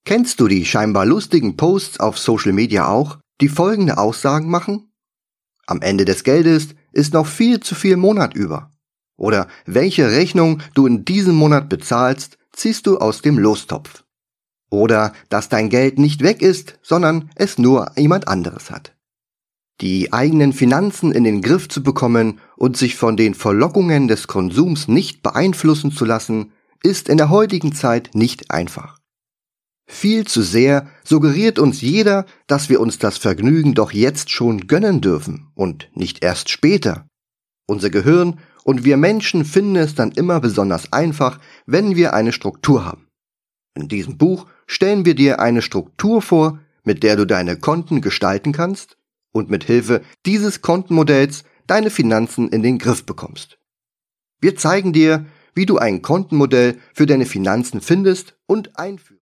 Kennst du die scheinbar lustigen Posts auf Social Media auch, die folgende Aussagen machen? Am Ende des Geldes ist noch viel zu viel Monat über. Oder welche Rechnung du in diesem Monat bezahlst, ziehst du aus dem Lostopf. Oder dass dein Geld nicht weg ist, sondern es nur jemand anderes hat. Die eigenen Finanzen in den Griff zu bekommen und sich von den Verlockungen des Konsums nicht beeinflussen zu lassen, ist in der heutigen Zeit nicht einfach. Viel zu sehr suggeriert uns jeder, dass wir uns das Vergnügen doch jetzt schon gönnen dürfen und nicht erst später. Unser Gehirn und wir Menschen finden es dann immer besonders einfach, wenn wir eine Struktur haben. In diesem Buch stellen wir dir eine Struktur vor, mit der du deine Konten gestalten kannst und mit Hilfe dieses Kontenmodells deine Finanzen in den Griff bekommst. Wir zeigen dir, wie du ein Kontenmodell für deine Finanzen findest und einführst.